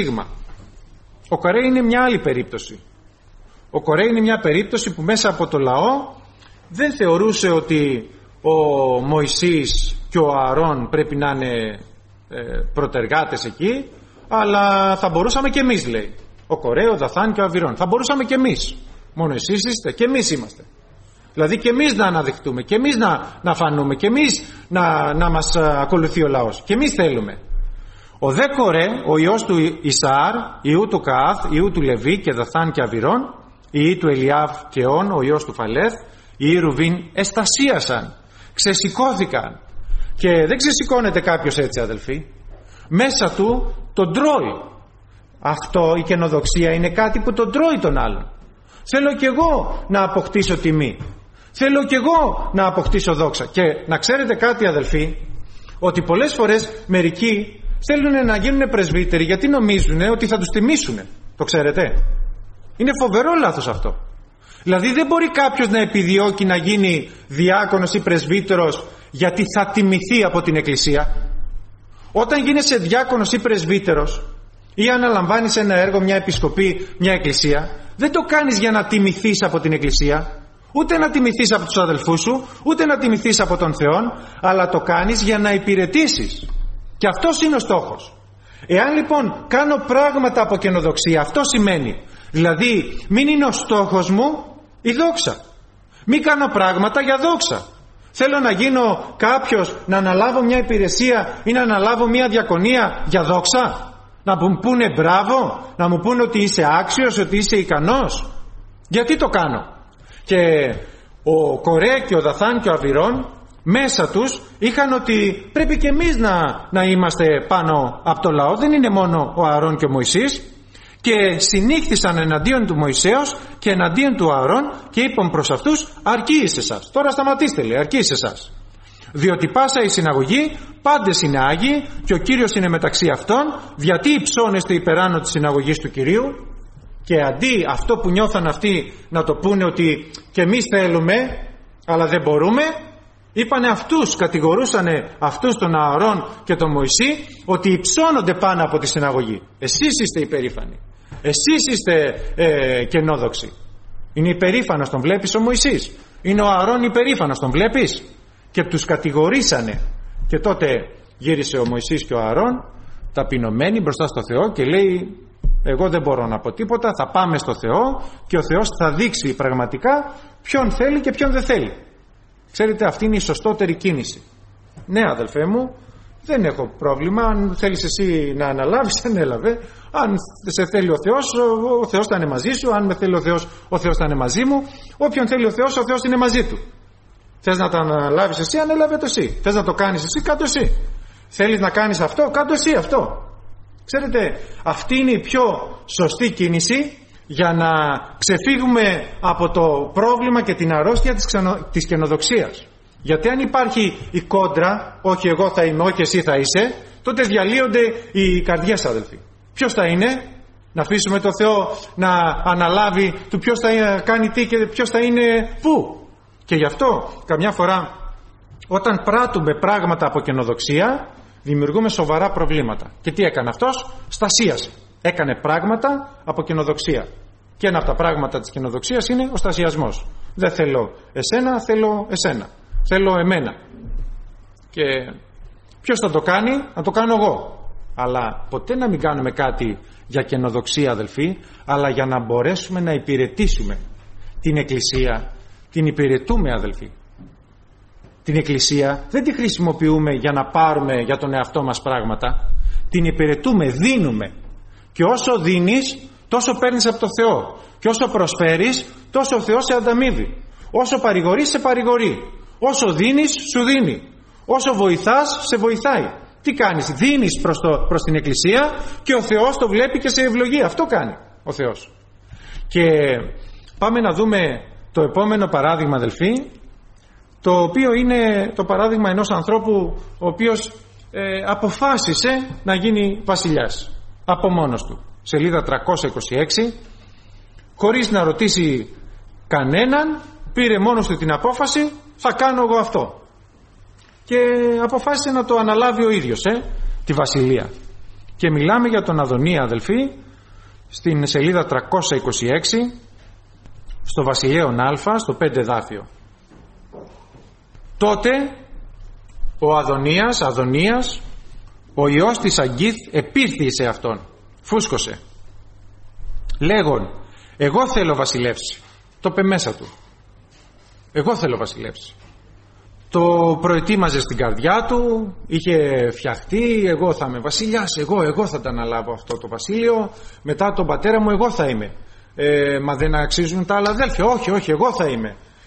[SPEAKER 1] Ο Κορέ είναι μια άλλη περίπτωση. Ο Κορέ είναι μια περίπτωση που μέσα από το λαό δεν θεωρούσε ότι ο Μωυσής και ο Ααρών πρέπει να είναι προτεργάτες εκεί, αλλά θα μπορούσαμε και εμείς, λέει. Ο Κορέ, ο Δαθάν και ο Αβυρών. Θα μπορούσαμε και εμείς. Μόνο εσείς είστε και εμείς είμαστε. Δηλαδή και εμείς να αναδειχτούμε, και εμείς να φανούμε, και εμείς να μας ακολουθεί ο λαός. Και εμείς θέλουμε. Ο δε Κορέ, ο ιός του Ισαάρ, ιού του Καάθ, ιού του Λεβί και Δαθάν και Αβυρών, ιού του Ελιάβ και Ον, ο ιός του Φαλέθ, Οι Ρουβήν εστασίασαν, ξεσηκώθηκαν. Και δεν ξεσηκώνεται κάποιος έτσι, αδελφοί. Μέσα του τον τρώει. Αυτό, η καινοδοξία, είναι κάτι που τον τρώει τον άλλον. Θέλω κι εγώ να αποκτήσω τιμή. Θέλω κι εγώ να αποκτήσω δόξα. Και να ξέρετε κάτι, αδελφοί, ότι πολλές φορές μερικοί θέλουν να γίνουν πρεσβύτεροι γιατί νομίζουν ότι θα τους τιμήσουν. Το ξέρετε? Είναι φοβερό λάθος αυτό. Δηλαδή δεν μπορεί κάποιος να επιδιώκει να γίνει διάκονος ή πρεσβύτερος γιατί θα τιμηθεί από την Εκκλησία. Όταν γίνεσαι διάκονος ή πρεσβύτερος ή αναλαμβάνεις ένα έργο, μια επισκοπή, μια εκκλησία, δεν το κάνεις για να τιμηθείς από την Εκκλησία, ούτε να τιμηθείς από τους αδελφούς σου, ούτε να τιμηθείς από τον Θεό, αλλά το κάνεις για να υπηρετήσεις. Και αυτός είναι ο στόχος. Εάν λοιπόν κάνω πράγματα από καινοδοξία, αυτό σημαίνει, δηλαδή μην είναι ο στόχος μου η δόξα. Μην κάνω πράγματα για δόξα. Θέλω να γίνω κάποιος, να αναλάβω μια υπηρεσία ή να αναλάβω μια διακονία για δόξα. Να μου πούνε μπράβο, να μου πούνε ότι είσαι άξιος, ότι είσαι ικανός. Γιατί το κάνω? Και ο Κορέ και ο Δαθάν και ο Αβυρών μέσα τους είχαν ότι πρέπει και εμείς να είμαστε πάνω από το λαό. Δεν είναι μόνο ο Ααρών και ο Μωυσής. Και συνήχθησαν εναντίον του Μωυσέως και εναντίον του Ααρών και είπαν προς αυτούς, αρκεί εις εσάς. Τώρα σταματήστε, λέει, αρκεί εις εσάς. Διότι πάσα η συναγωγή πάντες είναι Άγιοι και ο Κύριος είναι μεταξύ αυτών, γιατί υψώνεστε υπεράνω της συναγωγής του Κυρίου. Και αντί αυτό που νιώθαν αυτοί να το πούνε ότι και εμείς θέλουμε αλλά δεν μπορούμε, είπανε αυτούς, κατηγορούσανε αυτούς τον Ααρών και τον Μωυσή ότι υψώνονται πάνω από τη συναγωγή. Εσείς είστε υπερήφανοι, εσείς είστε καινόδοξοι. Είναι υπερήφανος, τον βλέπεις, ο Μωυσής? Είναι ο Ααρών υπερήφανος, τον βλέπεις? Και τους κατηγορήσανε. Και τότε γύρισε ο Μωυσής και ο Ααρών ταπεινωμένοι μπροστά στο Θεό και λέει, εγώ δεν μπορώ να πω τίποτα, θα πάμε στο Θεό και ο Θεός θα δείξει πραγματικά ποιον θέλει και ποιον δεν θέλει. Ξέρετε, αυτή είναι η σωστότερη κίνηση. Ναι, αδελφέ μου, δεν έχω πρόβλημα. Αν θέλεις εσύ να αναλάβεις, ανέλαβε. Αν σε θέλει ο Θεός θα είναι μαζί σου. Αν με θέλει ο Θεός θα είναι μαζί μου. Όποιον θέλει ο Θεός είναι μαζί του. Θες να το αναλάβεις εσύ, ανέλαβε το εσύ. Θες να το κάνεις εσύ, κάτω εσύ. Θέλεις να κάνεις αυτό, κάτω εσύ αυτό. Ξέρετε, αυτή είναι η πιο σωστή κίνηση για να ξεφύγουμε από το πρόβλημα και την αρρώστια της καινοδοξίας. Γιατί αν υπάρχει η κόντρα, όχι εγώ θα είμαι, όχι εσύ θα είσαι, τότε διαλύονται οι καρδιές, αδελφοί. Ποιος θα είναι? Να αφήσουμε το Θεό να αναλάβει του ποιος θα κάνει τι και ποιος θα είναι πού. Και γι' αυτό καμιά φορά όταν πράττουμε πράγματα από καινοδοξία δημιουργούμε σοβαρά προβλήματα. Και τι έκανε αυτός? Στασίασε. Έκανε πράγματα από καινοδοξία. Και ένα από τα πράγματα της καινοδοξίας είναι ο στασιασμός. Δεν θέλω εσένα, θέλω εσένα. Θέλω εμένα. Και ποιος θα το κάνει? Να το κάνω εγώ. Αλλά ποτέ να μην κάνουμε κάτι για καινοδοξία, αδελφοί, αλλά για να μπορέσουμε να υπηρετήσουμε την Εκκλησία. Την υπηρετούμε, αδελφοί. Την Εκκλησία δεν τη χρησιμοποιούμε για να πάρουμε για τον εαυτό μας πράγματα. Την υπηρετούμε, δίνουμε. Και όσο δίνεις, τόσο παίρνεις από το Θεό. Και όσο προσφέρεις, τόσο ο Θεός σε ανταμείβει. Όσο παρηγορείς, σε παρηγορεί. Όσο δίνεις, σου δίνει. Όσο βοηθάς, σε βοηθάει. Τι κάνεις? Δίνεις προς την Εκκλησία και ο Θεός το βλέπει και σε ευλογεί. Αυτό κάνει ο Θεός. Και πάμε να δούμε το επόμενο παράδειγμα, αδελφοί, το οποίο είναι το παράδειγμα ενός ανθρώπου ο οποίος αποφάσισε να γίνει βασιλιάς από μόνος του. Σελίδα 326, χωρίς να ρωτήσει κανέναν, πήρε μόνος του την απόφαση, θα κάνω εγώ αυτό. Και αποφάσισε να το αναλάβει ο ίδιος, τη βασιλεία. Και μιλάμε για τον Αδωνία, αδελφοί, στην σελίδα 326, στο Βασιλέον Α, στο 5 εδάφιο. Τότε ο Αδωνίας, ο ιός της Αγκίθ επήρθη σε αυτόν, φούσκωσε, λέγον, εγώ θέλω βασιλεύσει. Το είπε μέσα του, εγώ θέλω βασιλεύσει. Το προετοίμαζε στην καρδιά του, είχε φτιαχτεί, εγώ θα είμαι βασιλιάς, εγώ θα τα αναλάβω αυτό το βασίλειο, μετά τον πατέρα μου εγώ θα είμαι. Μα δεν αξίζουν τα άλλα αδέλφια? Όχι, εγώ θα είμαι.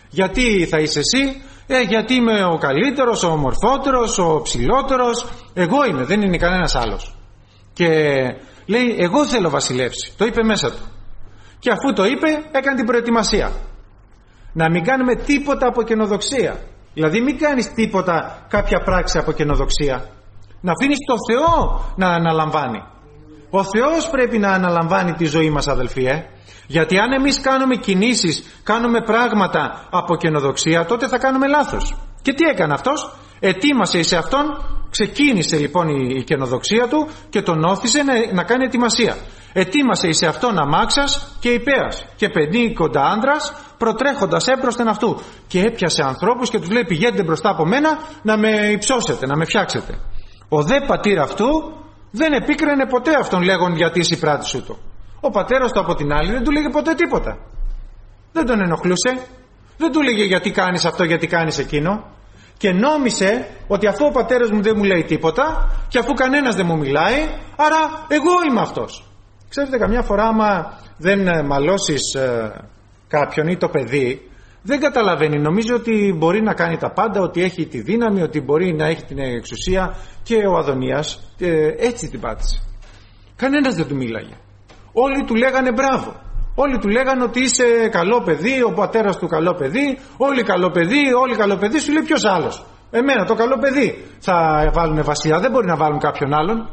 [SPEAKER 1] Γιατί θα είσαι εσύ? Γιατί είμαι ο καλύτερος, ο ομορφότερος, ο ψηλότερος. Εγώ είμαι, δεν είναι κανένας άλλος. Και λέει, εγώ θέλω βασιλεύσει. Το είπε μέσα του. Και αφού το είπε, έκανε την προετοιμασία. Να μην κάνουμε τίποτα από καινοδοξία. Δηλαδή μην κάνεις τίποτα, κάποια πράξη από καινοδοξία. Να αφήνεις το Θεό να αναλαμβάνει. Ο Θεός πρέπει να αναλαμβάνει τη ζωή μας, αδελφοί. Γιατί αν εμείς κάνουμε κινήσεις, κάνουμε πράγματα από καινοδοξία, τότε θα κάνουμε λάθος. Και τι έκανε αυτός? Ετοίμασε σε αυτόν, ξεκίνησε λοιπόν η καινοδοξία του και τον όθησε να κάνει ετοιμασία. Ετοίμασε σε αυτόν αμάξας και υπέας και πενίκοντα άνδρας προτρέχοντας έπροσθεν αυτού, και έπιασε ανθρώπους και τους λέει, πηγαίνετε μπροστά από μένα να με υψώσετε, να με φτιάξετε. Ο δε πατήρ αυτού δεν επίκρινε ποτέ αυτόν, λέγον, γιατί εσύ πράτης ούτω. Ο πατέρας του από την άλλη δεν του λέγε ποτέ τίποτα. Δεν τον ενοχλούσε. Δεν του λέγε γιατί κάνεις αυτό, γιατί κάνεις εκείνο. Και νόμισε ότι αφού ο πατέρας μου δεν μου λέει τίποτα και αφού κανένας δεν μου μιλάει, άρα εγώ είμαι αυτός. Ξέρετε, καμιά φορά άμα δεν μαλώσεις κάποιον ή το παιδί, δεν καταλαβαίνει. Νομίζει ότι μπορεί να κάνει τα πάντα, ότι έχει τη δύναμη, ότι μπορεί να έχει την εξουσία. Και ο Αδωνίας έτσι την πάτησε. Κανένας δεν του μίλαγε. Όλοι του λέγανε μπράβο. Όλοι του λέγανε ότι είσαι καλό παιδί, ο πατέρας του καλό παιδί, όλοι καλό παιδί, σου λέει ποιος άλλος? Εμένα το καλό παιδί θα βάλουν βασιλιά, δεν μπορεί να βάλουν κάποιον άλλον.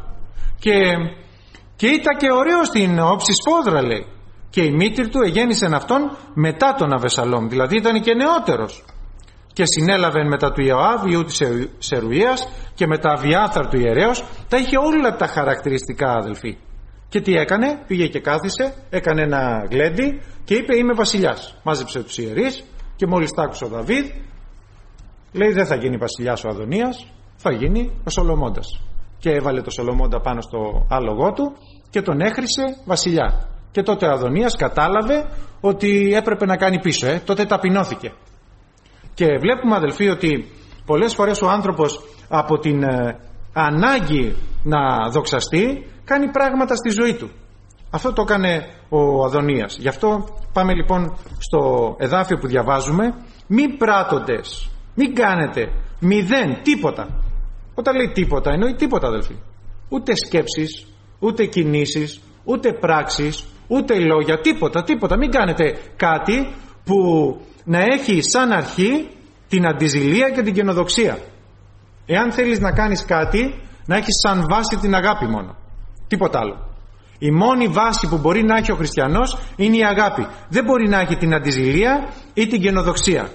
[SPEAKER 1] Και ήταν και ωραίο στην όψη σφόδρα, λέει. Και η μήτρη του εγέννησε αυτόν μετά τον Αβεσαλόμ, δηλαδή ήταν και νεότερος. Και συνέλαβε μετά του Ιωάβ ιού της Σερουίας και μετά Αβιάθαρ του ιερέως. Τα είχε όλα τα χαρακτηριστικά, αδελφοί. Και τι έκανε? Πήγε και κάθισε, έκανε ένα γλέντι και είπε, είμαι βασιλιάς. Μάζεψε τους ιερείς και μόλις τ' άκουσε ο Δαβίδ, λέει, δεν θα γίνει βασιλιάς ο Αδωνίας, θα γίνει ο Σολομώντας. Και έβαλε το Σολομώντα πάνω στο άλογό του και τον έχρισε βασιλιά. Και τότε ο Αδωνίας κατάλαβε ότι έπρεπε να κάνει πίσω, τότε ταπεινώθηκε. Και βλέπουμε, αδελφοί, ότι πολλές φορές ο άνθρωπος από την ανάγκη να δοξαστεί κάνει πράγματα στη ζωή του. Αυτό το έκανε ο Αδωνίας. Γι' αυτό πάμε λοιπόν στο εδάφιο που διαβάζουμε. Μη πράττοντες, μην κάνετε μηδέν, τίποτα. Όταν λέει τίποτα, εννοεί τίποτα, αδελφοί. Ούτε σκέψεις, ούτε κινήσεις, ούτε πράξεις, ούτε λόγια, τίποτα. Μην κάνετε κάτι που να έχει σαν αρχή την αντιζηλία και την καινοδοξία. Εάν θέλεις να κάνεις κάτι, να έχεις σαν βάση την αγάπη μόνο. Τίποτα άλλο. Η μόνη βάση που μπορεί να έχει ο χριστιανός είναι η αγάπη. Δεν μπορεί να έχει την αντιζηλία ή την καινοδοξία.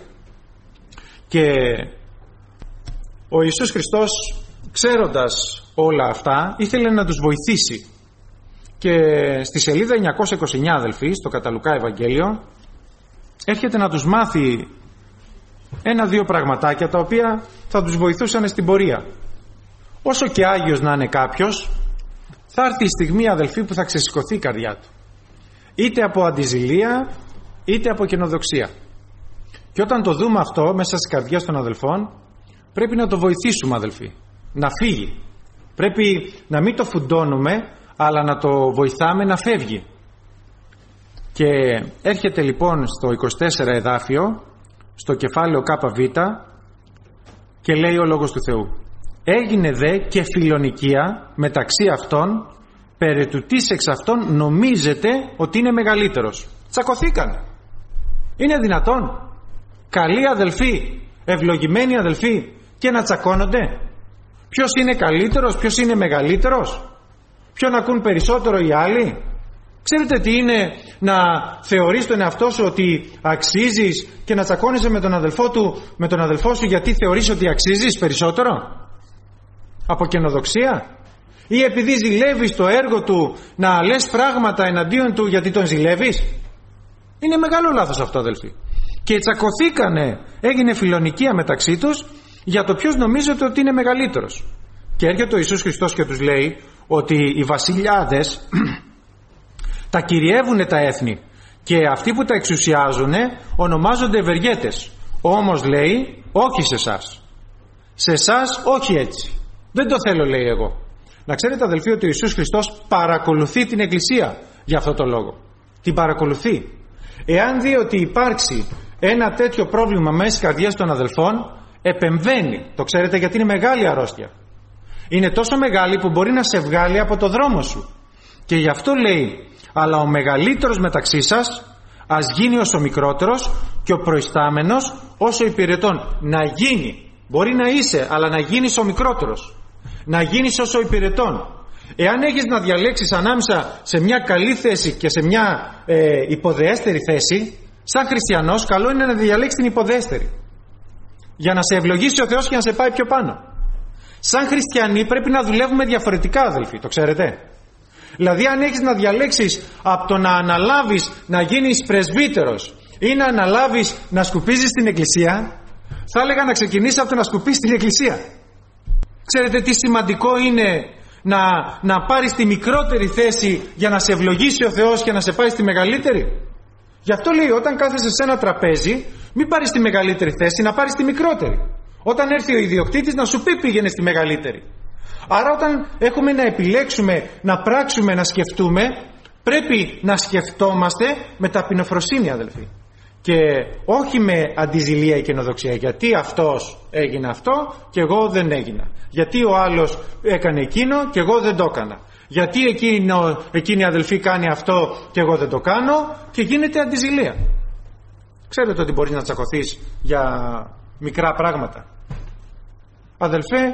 [SPEAKER 1] Και ο Ιησούς Χριστός, ξέροντας όλα αυτά, ήθελε να τους βοηθήσει. Και στη σελίδα 929, αδελφοί, στο κατά Λουκά Ευαγγέλιο, έρχεται να τους μάθει ένα-δύο πραγματάκια τα οποία θα τους βοηθούσαν στην πορεία. Όσο και άγιος να είναι κάποιος, θα έρθει η στιγμή, αδελφοί, που θα ξεσηκωθεί η καρδιά του, είτε από αντιζηλία είτε από καινοδοξία. Και όταν το δούμε αυτό μέσα στις καρδιές των αδελφών, πρέπει να το βοηθήσουμε, αδελφοί, να φύγει. Πρέπει να μην το φουντώνουμε, αλλά να το βοηθάμε να φεύγει. Και έρχεται λοιπόν στο 24 εδάφιο, στο κεφάλαιο ΚΒ, και λέει ο Λόγος του Θεού: έγινε δε και φιλονικία μεταξύ αυτών, περί του τις εξ αυτών νομίζετε ότι είναι μεγαλύτερος. Τσακωθήκαν. Είναι δυνατόν καλοί αδελφοί, ευλογημένοι αδελφοί, και να τσακώνονται? Ποιος είναι καλύτερος, ποιος είναι μεγαλύτερος, ποιον ακούν περισσότερο οι άλλοι? Ξέρετε τι είναι να θεωρείς τον εαυτό σου ότι αξίζεις και να τσακώνεσαι με τον αδελφό σου γιατί θεωρείς ότι αξίζεις περισσότερο? Από καινοδοξία? Ή επειδή ζηλεύεις το έργο του να λες πράγματα εναντίον του γιατί τον ζηλεύεις? Είναι μεγάλο λάθος αυτό, αδελφοί. Και τσακωθήκανε, έγινε φιλονικία μεταξύ τους για το ποιος νομίζετε ότι είναι μεγαλύτερος. Και έρχεται ο Ιησούς Χριστός και τους λέει ότι οι βασιλιάδες τα κυριεύουν τα έθνη και αυτοί που τα εξουσιάζουν ονομάζονται ευεργέτες. Όμως λέει, όχι σε εσάς. Σε εσάς όχι έτσι. Δεν το θέλω, λέει, εγώ. Να ξέρετε, αδελφοί, ότι ο Ιησούς Χριστός παρακολουθεί την Εκκλησία για αυτό το λόγο. Την παρακολουθεί. Εάν δει ότι υπάρξει ένα τέτοιο πρόβλημα μέσα στις καρδιές των αδελφών επεμβαίνει. Το ξέρετε γιατί είναι μεγάλη αρρώστια. Είναι τόσο μεγάλη που μπορεί να σε βγάλει από το δρόμο σου. Και γι' αυτό λέει, αλλά ο μεγαλύτερος μεταξύ σας ας γίνει ως ο μικρότερος και ο προϊστάμενος ως ο υπηρετών. Να γίνει, μπορεί να είσαι, αλλά να γίνεις ο μικρότερος, να γίνεις ως ο υπηρετών. Εάν έχεις να διαλέξεις ανάμεσα σε μια καλή θέση και σε μια υποδεέστερη θέση, σαν χριστιανός καλό είναι να διαλέξεις την υποδεέστερη, για να σε ευλογήσει ο Θεός και να σε πάει πιο πάνω. Σαν χριστιανοί πρέπει να δουλεύουμε διαφορετικά, αδελφοί, το ξέρετε. Δηλαδή αν έχεις να διαλέξεις από το να αναλάβεις να γίνεις πρεσβύτερος ή να αναλάβεις να σκουπίζεις την εκκλησία, θα έλεγα να ξεκινήσεις από το να σκουπίσεις την εκκλησία. Ξέρετε τι σημαντικό είναι να πάρεις τη μικρότερη θέση για να σε ευλογήσει ο Θεός και να σε πάει στη μεγαλύτερη? Γι' αυτό λέει, όταν κάθεσαι σε ένα τραπέζι, μην πάρεις τη μεγαλύτερη θέση, να πάρεις τη μικρότερη. Όταν έρθει ο ιδιοκτήτης να σου πει πήγαινε στη μεγαλύτερη. Άρα όταν έχουμε να επιλέξουμε, να πράξουμε, να σκεφτούμε, πρέπει να σκεφτόμαστε με ταπεινοφροσύνη, αδελφοί. Και όχι με αντιζηλία ή καινοδοξία. Γιατί αυτός έγινε αυτό και εγώ δεν έγινα. Γιατί ο άλλος έκανε εκείνο και εγώ δεν το έκανα. Γιατί εκείνη η αδελφή κάνει αυτό και εγώ δεν το κάνω, και γίνεται αντιζηλία. Ξέρετε ότι μπορείς να τσακωθείς για μικρά πράγματα. Αδελφέ,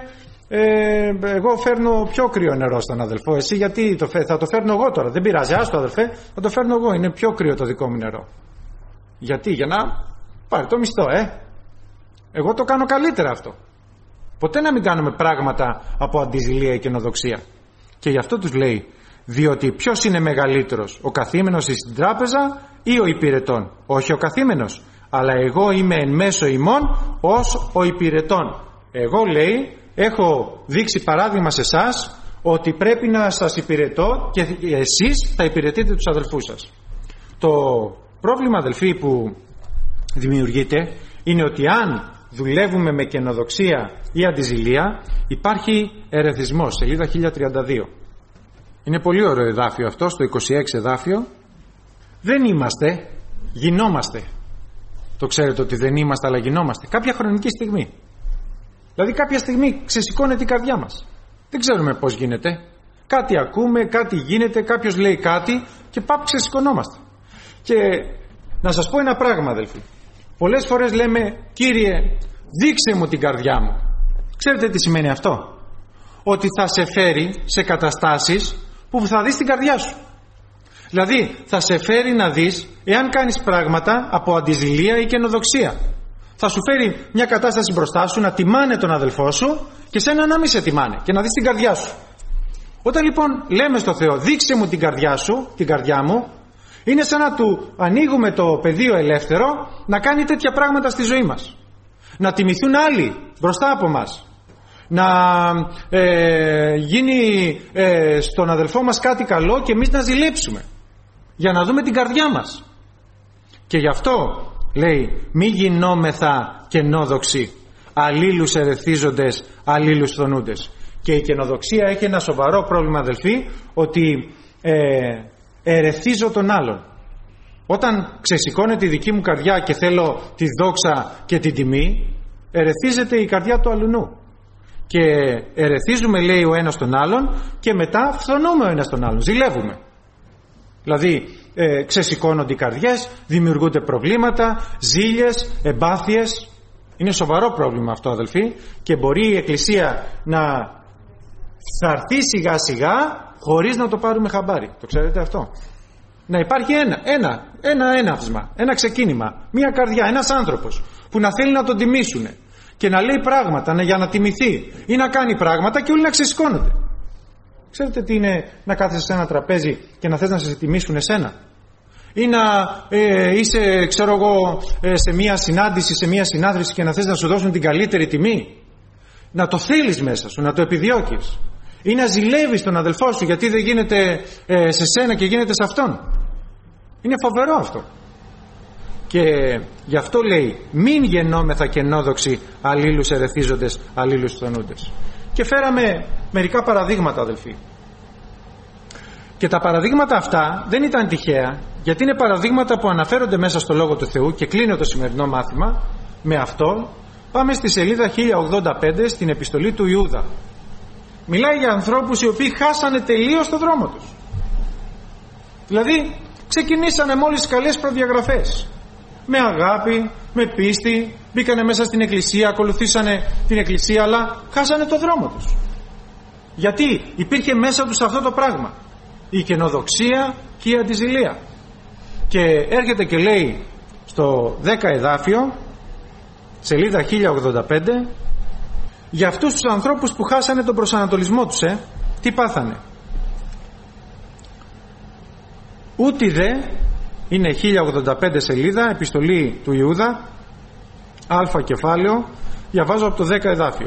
[SPEAKER 1] εγώ φέρνω πιο κρύο νερό στον αδελφό. Εσύ γιατί θα το φέρνω εγώ τώρα? Δεν πειράζει, άστο αδελφέ, θα το φέρνω εγώ. Είναι πιο κρύο το δικό μου νερό. Γιατί? Για να πάρει το μισθό, Εγώ το κάνω καλύτερα αυτό. Ποτέ να μην κάνουμε πράγματα από αντιζηλία ή καινοδοξία. Και γι' αυτό τους λέει, διότι ποιος είναι μεγαλύτερος, ο καθήμενος στην τράπεζα ή ο υπηρετών? Όχι ο καθήμενος, αλλά εγώ είμαι εν μέσω ημών ως ο υπηρετών. Εγώ, λέει, έχω δείξει παράδειγμα σε εσάς ότι πρέπει να σας υπηρετώ και εσείς θα υπηρετείτε τους αδελφούς σας. Το πρόβλημα, αδελφοί, που δημιουργείται είναι ότι αν δουλεύουμε με καινοδοξία ή αντιζηλία, υπάρχει ερεθισμός. Σελίδα 1032. Είναι πολύ ωραίο εδάφιο αυτό, στο 26 εδάφιο. Δεν είμαστε, γινόμαστε. Το ξέρετε ότι δεν είμαστε, αλλά γινόμαστε κάποια χρονική στιγμή. Δηλαδή κάποια στιγμή ξεσηκώνεται η καρδιά μας. Δεν ξέρουμε πώς γίνεται. Κάτι ακούμε, κάτι γίνεται, κάποιος λέει κάτι και πάπ ξεσηκωνόμαστε. Και να σας πω ένα πράγμα, αδελφοί. Πολλές φορές λέμε, Κύριε, δείξε μου την καρδιά μου. Ξέρετε τι σημαίνει αυτό? Ότι θα σε φέρει σε καταστάσεις που θα δεις την καρδιά σου. Δηλαδή θα σε φέρει να δεις εάν κάνεις πράγματα από αντιζηλία ή καινοδοξία. Θα σου φέρει μια κατάσταση μπροστά σου να τιμάνε τον αδελφό σου και σένα να μην σε τιμάνε και να δεις την καρδιά σου. Όταν λοιπόν λέμε στο Θεό, δείξε μου την καρδιά σου, την καρδιά μου, είναι σαν να του ανοίγουμε το πεδίο ελεύθερο να κάνει τέτοια πράγματα στη ζωή μας. Να τιμηθούν άλλοι μπροστά από μας. Να γίνει στον αδελφό μας κάτι καλό και εμείς να ζηλέψουμε για να δούμε την καρδιά μας. Και γι' αυτό λέει, μη γινόμεθα καινόδοξοι, αλλήλους ερεθίζοντες, αλλήλους φθονούντες. Και η καινοδοξία έχει ένα σοβαρό πρόβλημα, αδελφοί, ότι ερεθίζω τον άλλον. Όταν ξεσηκώνεται η δική μου καρδιά και θέλω τη δόξα και την τιμή, ερεθίζεται η καρδιά του αλουνού. Και ερεθίζουμε, λέει, ο ένας τον άλλον και μετά φθονούμε ο ένας τον άλλον, ζηλεύουμε. Δηλαδή ξεσηκώνονται οι καρδιές, δημιουργούνται προβλήματα, ζήλιες, εμπάθειες. Είναι σοβαρό πρόβλημα αυτό, αδελφοί, και μπορεί η Εκκλησία να θα έρθει σιγά σιγά χωρίς να το πάρουμε χαμπάρι. Το ξέρετε αυτό? Να υπάρχει ένα έναυσμα, ένα ξεκίνημα, μια καρδιά, ένας άνθρωπος που να θέλει να τον τιμήσουν και να λέει πράγματα για να τιμηθεί ή να κάνει πράγματα και όλοι να ξεσηκώνονται. Ξέρετε τι είναι να κάθεσαι σε ένα τραπέζι και να θες να σε τιμήσουν εσένα? Ή να είσαι, ξέρω εγώ, σε μια συνάντηση, σε μια συνάδρηση και να θες να σου δώσουν την καλύτερη τιμή? Να το θέλεις μέσα σου, να το επιδιώκεις. Ή να ζηλεύεις τον αδελφό σου γιατί δεν γίνεται σε σένα και γίνεται σε αυτόν. Είναι φοβερό αυτό. Και γι' αυτό λέει, μην γεννόμεθα καινόδοξοι, αλλήλους ερεθίζοντες, αλλήλους φθονούντες. Και φέραμε μερικά παραδείγματα, αδελφοί. Και τα παραδείγματα αυτά δεν ήταν τυχαία, γιατί είναι παραδείγματα που αναφέρονται μέσα στο Λόγο του Θεού, και κλείνω το σημερινό μάθημα με αυτό. Πάμε στη σελίδα 1085 στην επιστολή του Ιούδα. Μιλάει για ανθρώπους οι οποίοι χάσανε τελείως το δρόμο τους. Δηλαδή ξεκινήσανε μόλις τις καλές προδιαγραφές, με αγάπη, με πίστη, μπήκανε μέσα στην εκκλησία, ακολουθήσανε την εκκλησία, αλλά χάσανε το δρόμο τους. Γιατί υπήρχε μέσα τους αυτό το πράγμα, η καινοδοξία και η αντιζηλία. Και έρχεται και λέει στο 10 εδάφιο, σελίδα 1085, για αυτούς τους ανθρώπους που χάσανε τον προσανατολισμό τους, τι πάθανε? Ούτι δε, είναι 1085 σελίδα, επιστολή του Ιούδα, α κεφάλαιο, διαβάζω από το 10 εδάφιο.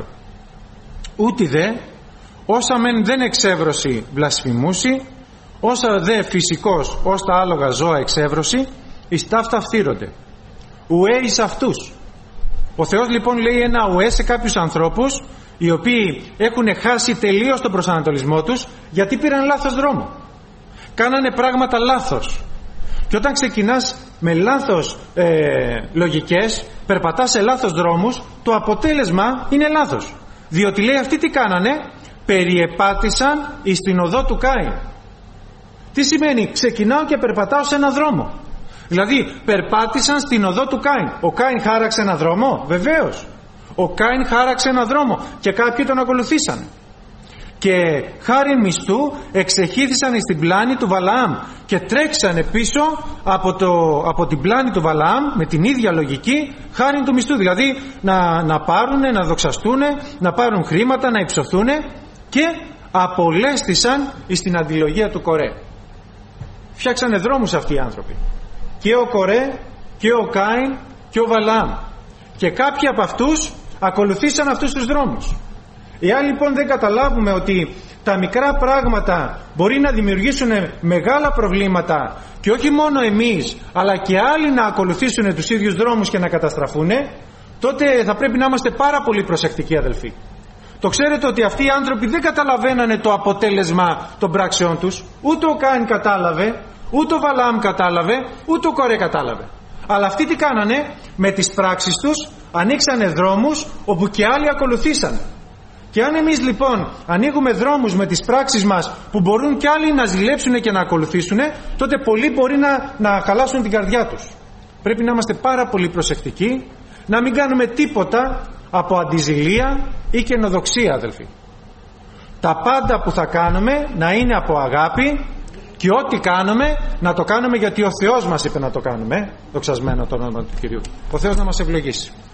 [SPEAKER 1] Ούτι δε, όσα μεν δεν εξεύρωση βλασφημούσι, όσα δε φυσικός ως τα άλογα ζώα εξεύρωση, εις ταύτα φθύρονται. Ουέ εις αυτούς. Ο Θεός λοιπόν λέει ένα ουέ σε κάποιους ανθρώπους οι οποίοι έχουν χάσει τελείως τον προσανατολισμό τους, γιατί πήραν λάθος δρόμο. Κάνανε πράγματα λάθος. Και όταν ξεκινάς με λάθος λογικές, περπατάς σε λάθος δρόμους, το αποτέλεσμα είναι λάθος. Διότι λέει αυτοί τι κάνανε? Περιεπάτησαν εις την οδό του Κάιν. Τι σημαίνει? Ξεκινάω και περπατάω σε ένα δρόμο. Δηλαδή περπάτησαν στην οδό του Κάιν. Ο Κάιν χάραξε ένα δρόμο? Βεβαίως. Ο Κάιν χάραξε ένα δρόμο και κάποιοι τον ακολουθήσαν. Και χάριν μισθού εξεχύθησαν στην πλάνη του Βαλαάμ και τρέξανε πίσω από την πλάνη του Βαλαάμ με την ίδια λογική, χάριν του μισθού. Δηλαδή να πάρουν, να δοξαστούν, να πάρουν χρήματα, να υψωθούν, και απολέστησαν στην αντιλογία του Κορέ. Φτιάξανε δρόμους αυτοί οι άνθρωποι. Και ο Κορέ και ο Κάιν και ο Βαλαάμ. Και κάποιοι από αυτούς ακολουθήσαν αυτούς τους δρόμους. Εάν λοιπόν δεν καταλάβουμε ότι τα μικρά πράγματα μπορεί να δημιουργήσουν μεγάλα προβλήματα, και όχι μόνο εμείς αλλά και άλλοι να ακολουθήσουν τους ίδιους δρόμους και να καταστραφούν, τότε θα πρέπει να είμαστε πάρα πολύ προσεκτικοί, αδελφοί. Το ξέρετε ότι αυτοί οι άνθρωποι δεν καταλαβαίνανε το αποτέλεσμα των πράξεών τους. Ούτε ο Κάιν κατάλαβε, ούτε ο Βαλαάμ κατάλαβε, ούτε ο Κορέ κατάλαβε. Αλλά αυτοί τι κάνανε? Με τις πράξεις τους ανοίξανε δρόμους όπου και άλλοι ακολουθήσαν. Και αν εμείς λοιπόν ανοίγουμε δρόμους με τις πράξεις μας που μπορούν και άλλοι να ζηλέψουν και να ακολουθήσουν, τότε πολλοί μπορεί να χαλάσουν την καρδιά τους. Πρέπει να είμαστε πάρα πολύ προσεκτικοί, να μην κάνουμε τίποτα από αντιζηλία ή καινοδοξία, αδελφοί. Τα πάντα που θα κάνουμε να είναι από αγάπη, και ό,τι κάνουμε να το κάνουμε γιατί ο Θεός μας είπε να το κάνουμε. Δοξασμένο το όνομα του Κυρίου. Ο Θεός να μας ευλογήσει.